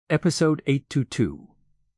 Episode 822.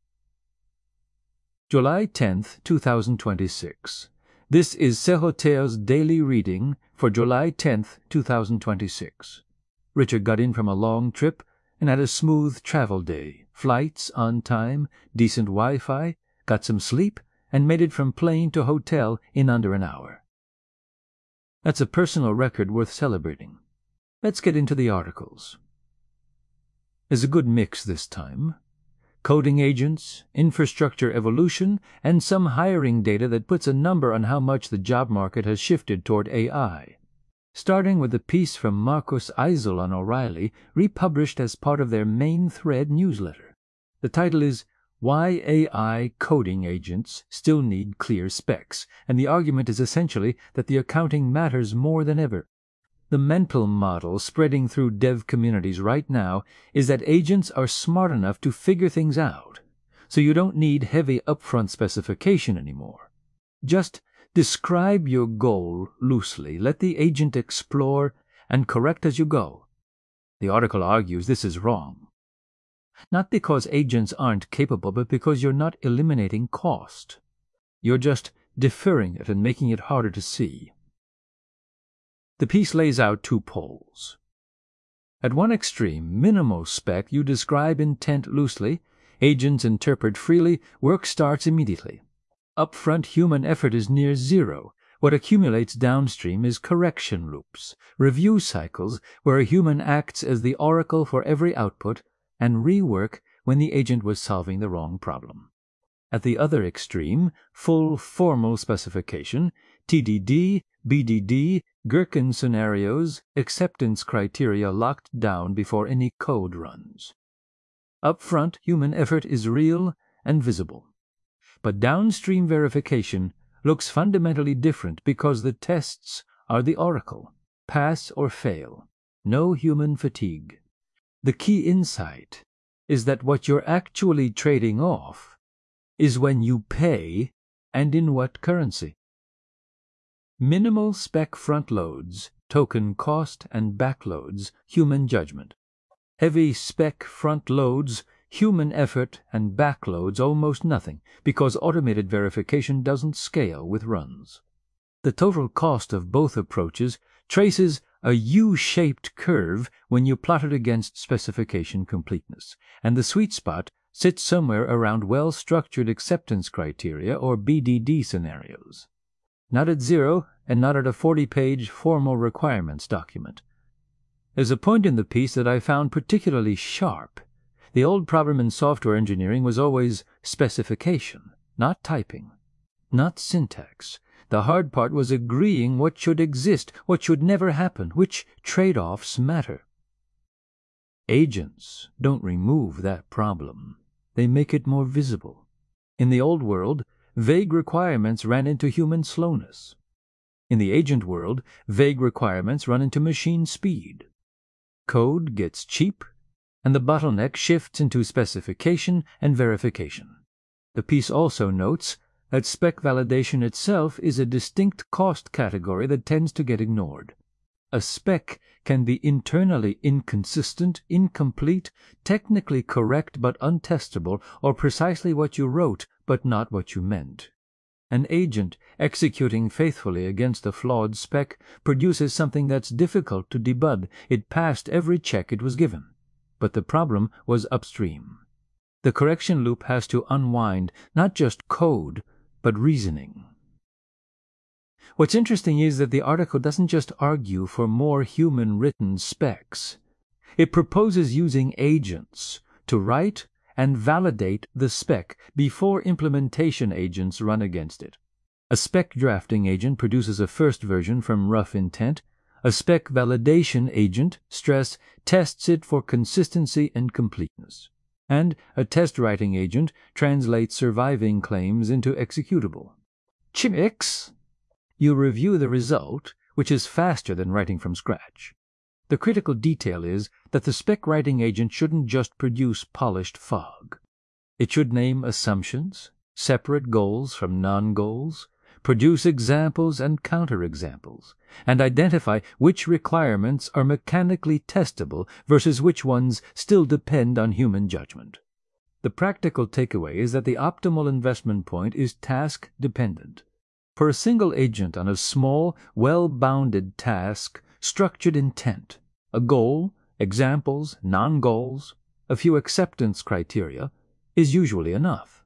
July 10th, 2026. This is Seroteo's daily reading for July 10th, 2026. Richard got in from a long trip and had a smooth travel day. Flights on time, decent Wi-Fi, got some sleep, and made it from plane to hotel in under an hour. That's a personal record worth celebrating. Let's get into the articles. There's a good mix this time. Coding agents, infrastructure evolution, and some hiring data that puts a number on how much the job market has shifted toward AI. Starting with a piece from Marcus Eisel on O'Reilly, republished as part of their main thread newsletter. The title is Why AI Coding Agents Still Need Clear Specs, and the argument is essentially that the accounting matters more than ever. The mental model spreading through dev communities right now is that agents are smart enough to figure things out, so you don't need heavy upfront specification anymore. Just describe your goal loosely, let the agent explore, and correct as you go. The article argues this is wrong. Not because agents aren't capable, but because you're not eliminating cost. You're just deferring it and making it harder to see. The piece lays out two poles. At one extreme, minimal spec, you describe intent loosely, agents interpret freely, work starts immediately. Upfront human effort is near zero. What accumulates downstream is correction loops, review cycles where a human acts as the oracle for every output, and rework when the agent was solving the wrong problem. At the other extreme, full formal specification, TDD, BDD, Gherkin scenarios, acceptance criteria locked down before any code runs. Up front, human effort is real and visible. But downstream verification looks fundamentally different because the tests are the oracle. Pass or fail. No human fatigue. The key insight is that what you're actually trading off is when you pay and in what currency. Minimal spec front loads, token cost, and backloads, human judgment. Heavy spec front loads, human effort, and backloads almost nothing, because automated verification doesn't scale with runs. The total cost of both approaches traces a U-shaped curve when you plot it against specification completeness, and the sweet spot sits somewhere around well-structured acceptance criteria or BDD scenarios. Not at zero, and not at a 40-page formal requirements document. There's a point in the piece that I found particularly sharp. The old problem in software engineering was always specification, not typing, not syntax. The hard part was agreeing what should exist, what should never happen, which trade-offs matter. Agents don't remove that problem. They make it more visible. In the old world, vague requirements ran into human slowness. In the agent world, vague requirements run into machine speed. Code gets cheap, and the bottleneck shifts into specification and verification. The piece also notes that spec validation itself is a distinct cost category that tends to get ignored. A spec can be internally inconsistent, incomplete, technically correct but untestable, or precisely what you wrote but not what you meant. An agent executing faithfully against a flawed spec produces something that's difficult to debug. It passed every check it was given, but the problem was upstream. The correction loop has to unwind not just code, but reasoning. What's interesting is that the article doesn't just argue for more human-written specs. It proposes using agents to write and validate the spec before implementation agents run against it. A spec drafting agent produces a first version from rough intent. A spec validation agent, stress, tests it for consistency and completeness. And a test writing agent translates surviving claims into executable. Chimix! You review the result, which is faster than writing from scratch. The critical detail is that the spec writing agent shouldn't just produce polished fog. It should name assumptions, separate goals from non-goals, produce examples and counterexamples, and identify which requirements are mechanically testable versus which ones still depend on human judgment. The practical takeaway is that the optimal investment point is task-dependent. For a single agent on a small, well-bounded task, structured intent, a goal, examples, non-goals, a few acceptance criteria, is usually enough.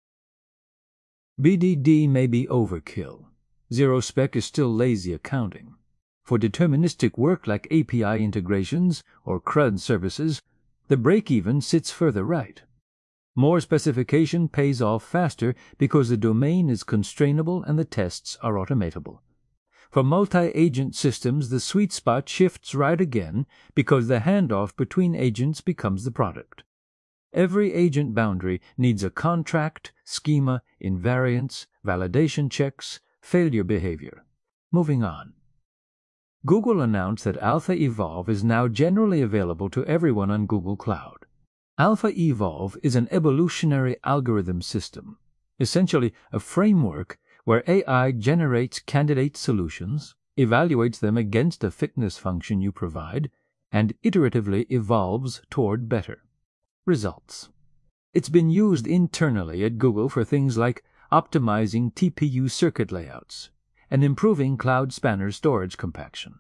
BDD may be overkill. Zero-spec is still lazy accounting. For deterministic work like API integrations or CRUD services, the break-even sits further right. More specification pays off faster because the domain is constrainable and the tests are automatable. For multi-agent systems, the sweet spot shifts right again because the handoff between agents becomes the product. Every agent boundary needs a contract, schema, invariance, validation checks, failure behavior. Moving on. Google announced that Alpha Evolve is now generally available to everyone on Google Cloud. Alpha Evolve is an evolutionary algorithm system, essentially a framework where AI generates candidate solutions, evaluates them against a fitness function you provide, and iteratively evolves toward better results. It's been used internally at Google for things like optimizing TPU circuit layouts and improving Cloud Spanner storage compaction.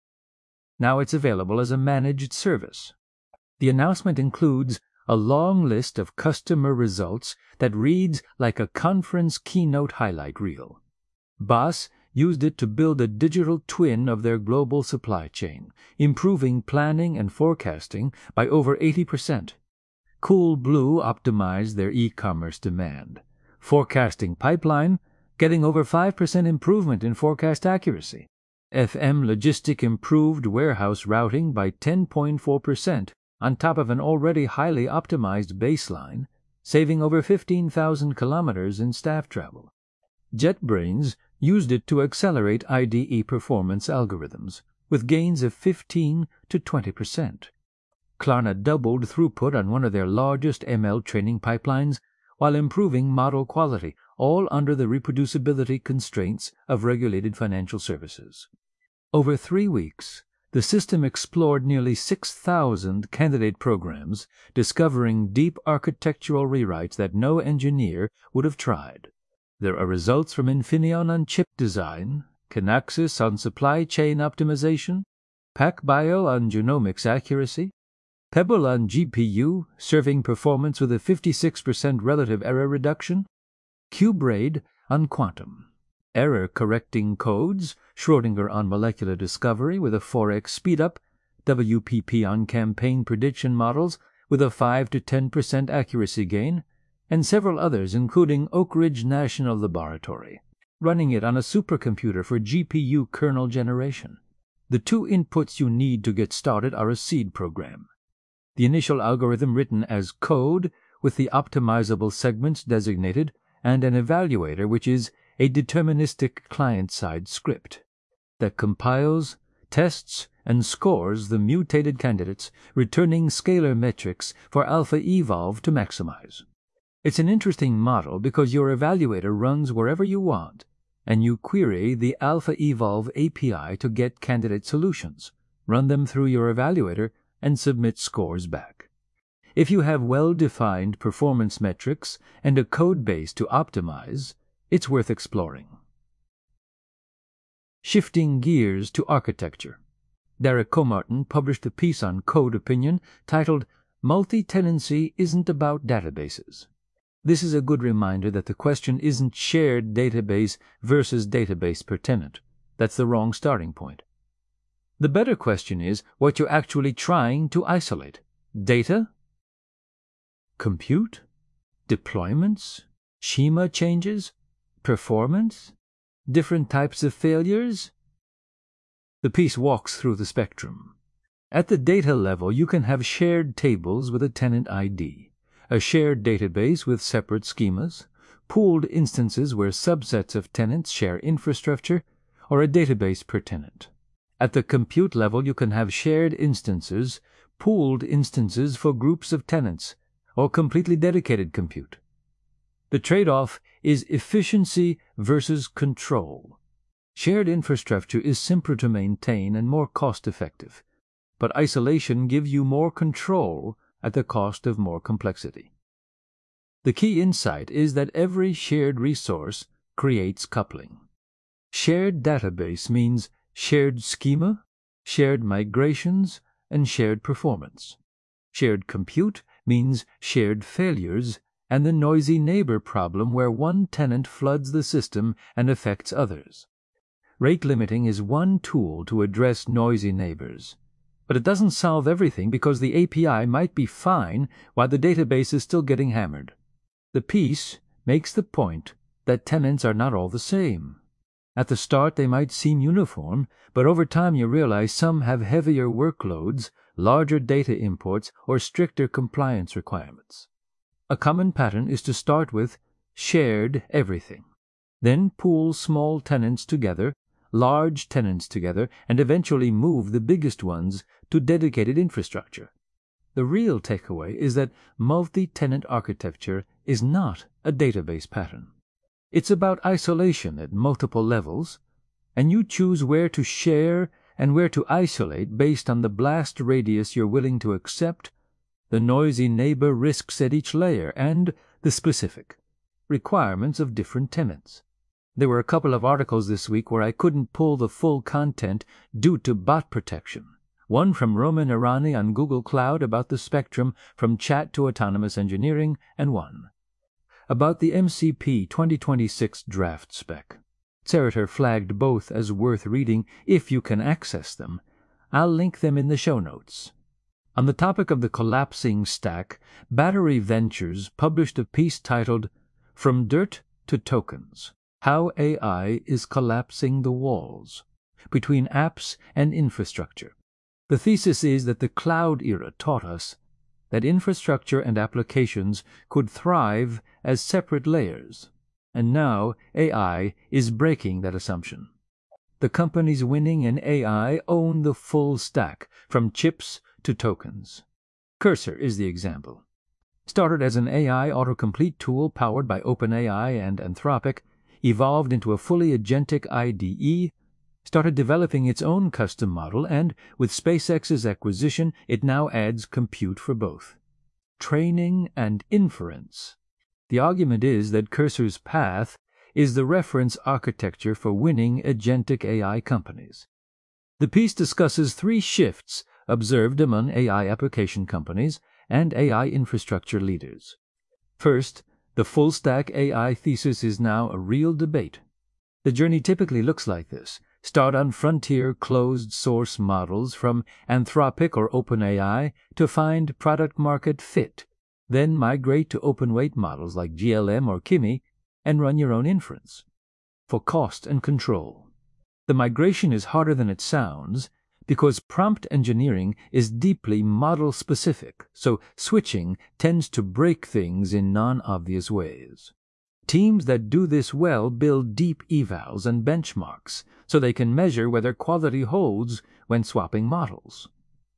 Now it's available as a managed service. The announcement includes a long list of customer results that reads like a conference keynote highlight reel. Boss used it to build a digital twin of their global supply chain, improving planning and forecasting by over 80%. Coolblue optimized their e-commerce demand. Forecasting Pipeline getting over 5% improvement in forecast accuracy. FM Logistic improved warehouse routing by 10.4% on top of an already highly optimized baseline, saving over 15,000 kilometers in staff travel. JetBrains used it to accelerate IDE performance algorithms, with gains of 15 to 20%. Klarna doubled throughput on one of their largest ML training pipelines while improving model quality, all under the reproducibility constraints of regulated financial services. Over 3 weeks, the system explored nearly 6,000 candidate programs, discovering deep architectural rewrites that no engineer would have tried. There are results from Infineon on chip design, Kinaxis on supply chain optimization, PacBio on genomics accuracy, Pebble on GPU, serving performance with a 56% relative error reduction, QBraid on quantum, error-correcting codes, Schrödinger on molecular discovery with a 4x speedup, WPP on campaign prediction models with a 5 to 10% accuracy gain, and several others including Oak Ridge National Laboratory, running it on a supercomputer for GPU kernel generation. The 2 inputs you need to get started are a seed program. The initial algorithm written as code with the optimizable segments designated, and an evaluator which is a deterministic client-side script that compiles, tests, and scores the mutated candidates, returning scalar metrics for Alpha Evolve to maximize. It's an interesting model because your evaluator runs wherever you want, and you query the Alpha Evolve API to get candidate solutions, run them through your evaluator, and submit scores back. If you have well-defined performance metrics and a code base to optimize, it's worth exploring. Shifting gears to architecture. Derek Comartin published a piece on Code Opinion titled Multi-Tenancy Isn't About Databases. This is a good reminder that the question isn't shared database versus database per tenant. That's the wrong starting point. The better question is what you're actually trying to isolate. Data? Compute? Deployments? Schema changes? Performance? Different types of failures? The piece walks through the spectrum. At the data level, you can have shared tables with a tenant ID, a shared database with separate schemas, pooled instances where subsets of tenants share infrastructure, or a database per tenant. At the compute level, you can have shared instances, pooled instances for groups of tenants, or completely dedicated compute. The trade-off is efficiency versus control. Shared infrastructure is simpler to maintain and more cost-effective, but isolation gives you more control at the cost of more complexity. The key insight is that every shared resource creates coupling. Shared database means shared schema, shared migrations, and shared performance. Shared compute means shared failures and the noisy neighbor problem where one tenant floods the system and affects others. Rate limiting is one tool to address noisy neighbors, but it doesn't solve everything because the API might be fine while the database is still getting hammered. The piece makes the point that tenants are not all the same. At the start they might seem uniform, but over time you realize some have heavier workloads, larger data imports, or stricter compliance requirements. A common pattern is to start with shared everything, then pool small tenants together, large tenants together, and eventually move the biggest ones to dedicated infrastructure. The real takeaway is that multi-tenant architecture is not a database pattern. It's about isolation at multiple levels, and you choose where to share and where to isolate based on the blast radius you're willing to accept, the noisy neighbor risks at each layer, and the specific requirements of different tenants. There were a couple of articles this week where I couldn't pull the full content due to bot protection. One from Roman Irani on Google Cloud about the spectrum from chat to autonomous engineering, and one about the MCP 2026 draft spec. Zerator flagged both as worth reading if you can access them. I'll link them in the show notes. On the topic of the collapsing stack, Battery Ventures published a piece titled From Dirt to Tokens: How AI is Collapsing the Walls Between Apps and Infrastructure. The thesis is that the cloud era taught us that infrastructure and applications could thrive as separate layers, and now AI is breaking that assumption. The companies winning in AI own the full stack, from chips to tokens. Cursor is the example. Started as an AI autocomplete tool powered by OpenAI and Anthropic, evolved into a fully agentic IDE, started developing its own custom model, and, with SpaceX's acquisition, it now adds compute for both training and inference. The argument is that Cursor's path is the reference architecture for winning agentic AI companies. The piece discusses three shifts observed among AI application companies and AI infrastructure leaders. First, the full-stack AI thesis is now a real debate. The journey typically looks like this. Start on frontier closed-source models from Anthropic or OpenAI to find product-market fit, then migrate to open-weight models like GLM or Kimi and run your own inference. For cost and control, the migration is harder than it sounds because prompt engineering is deeply model-specific, so switching tends to break things in non-obvious ways. Teams that do this well build deep evals and benchmarks so they can measure whether quality holds when swapping models.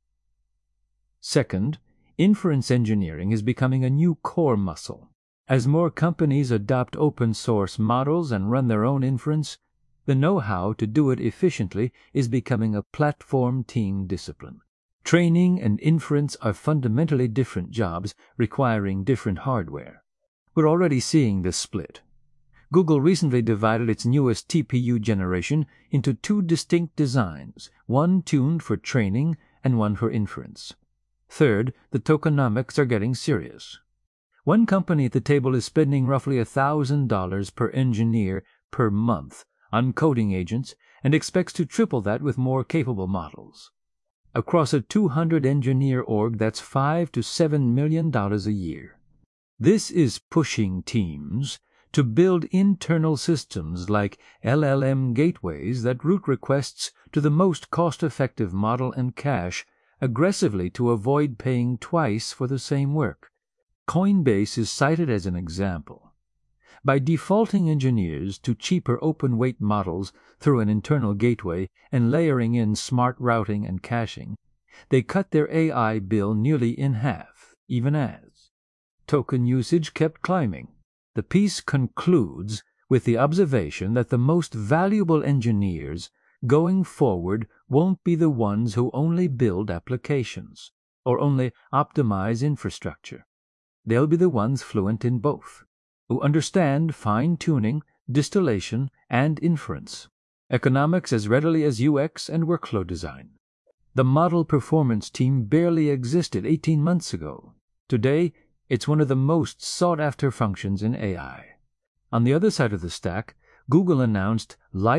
Second, inference engineering is becoming a new core muscle. As more companies adopt open-source models and run their own inference, the know-how to do it efficiently is becoming a platform team discipline. Training and inference are fundamentally different jobs requiring different hardware. We're already seeing this split. Google recently divided its newest TPU generation into two distinct designs, one tuned for training and one for inference. Third, the tokenomics are getting serious. One company at the table is spending roughly $1,000 per engineer per month on coding agents and expects to triple that with more capable models. Across a 200-engineer org, that's $5 to $7 million a year. This is pushing teams to build internal systems like LLM gateways that route requests to the most cost-effective model and cache aggressively to avoid paying twice for the same work. Coinbase is cited as an example. By defaulting engineers to cheaper open-weight models through an internal gateway and layering in smart routing and caching, they cut their AI bill nearly in half, even as token usage kept climbing. The piece concludes with the observation that the most valuable engineers going forward won't be the ones who only build applications or only optimize infrastructure. They'll be the ones fluent in both, who understand fine-tuning, distillation, and inference, economics as readily as UX and workflow design. The model performance team barely existed 18 months ago. Today, it's one of the most sought-after functions in AI. On the other side of the stack, Google announced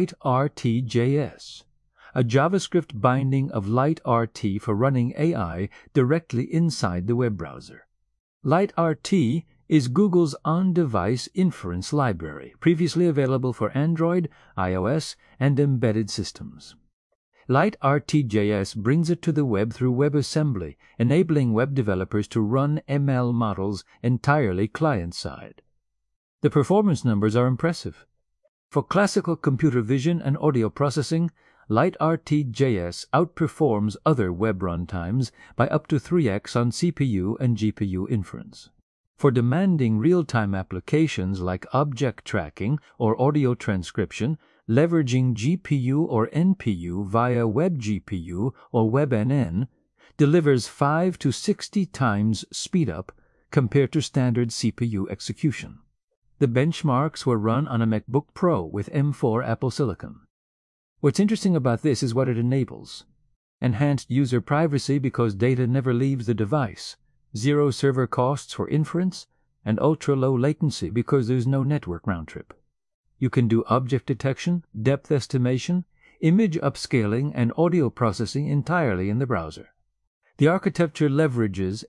LiteRT.js, a JavaScript binding of LiteRT for running AI directly inside the web browser. LiteRT is Google's on-device inference library, previously available for Android, iOS, and embedded systems. LiteRT.js brings it to the web through WebAssembly, enabling web developers to run ML models entirely client-side. The performance numbers are impressive. For classical computer vision and audio processing, LiteRT.js outperforms other web runtimes by up to 3x on CPU and GPU inference. For demanding real-time applications like object tracking or audio transcription, leveraging GPU or NPU via WebGPU or WebNN delivers 5 to 60 times speedup compared to standard CPU execution. The benchmarks were run on a MacBook Pro with M4 Apple Silicon. What's interesting about this is what it enables. Enhanced user privacy because data never leaves the device, zero server costs for inference, and ultra-low latency because there's no network round-trip. You can do object detection, depth estimation, image upscaling, and audio processing entirely in the browser. The architecture leverages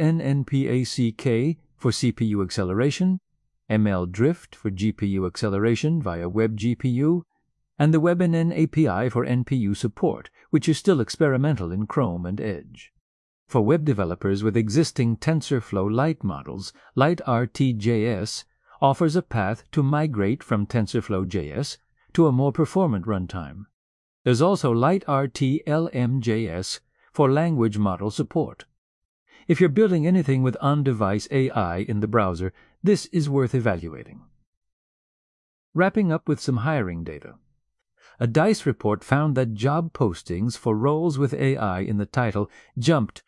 XNNPACK for CPU acceleration, ML Drift for GPU acceleration via WebGPU, and the WebNN API for NPU support, which is still experimental in Chrome and Edge. For web developers with existing TensorFlow Lite models, LiteRT.js offers a path to migrate from TensorFlow.js to a more performant runtime. There's also LiteRT.lm.js for language model support. If you're building anything with on-device AI in the browser, this is worth evaluating. Wrapping up with some hiring data. A DICE report found that job postings for roles with AI in the title jumped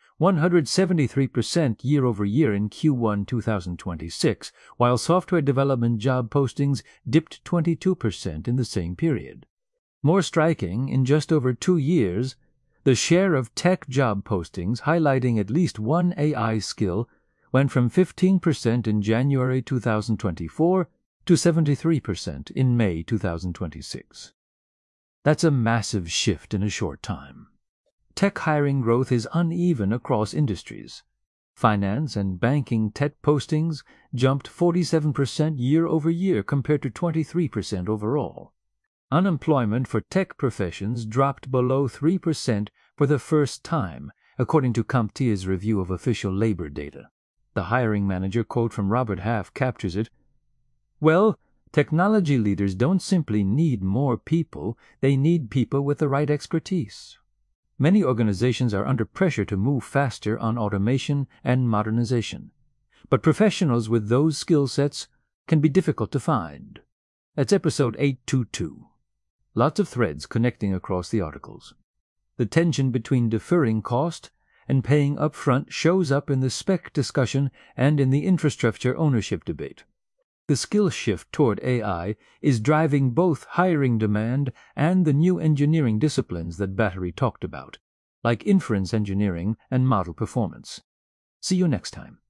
173% year-over-year in Q1 2026, while software development job postings dipped 22% in the same period. More striking, in just over 2 years, the share of tech job postings highlighting at least one AI skill went from 15% in January 2024 to 73% in May 2026. That's a massive shift in a short time. Tech hiring growth is uneven across industries. Finance and banking tech postings jumped 47% year-over-year compared to 23% overall. Unemployment for tech professions dropped below 3% for the first time, according to CompTIA's review of official labor data. The hiring manager quote from Robert Half captures it. "Well, technology leaders don't simply need more people, they need people with the right expertise." Many organizations are under pressure to move faster on automation and modernization, but professionals with those skill sets can be difficult to find. That's episode 822. Lots of threads connecting across the articles. The tension between deferring cost and paying upfront shows up in the spec discussion and in the infrastructure ownership debate. The skill shift toward AI is driving both hiring demand and the new engineering disciplines that Battery talked about, like inference engineering and model performance. See you next time.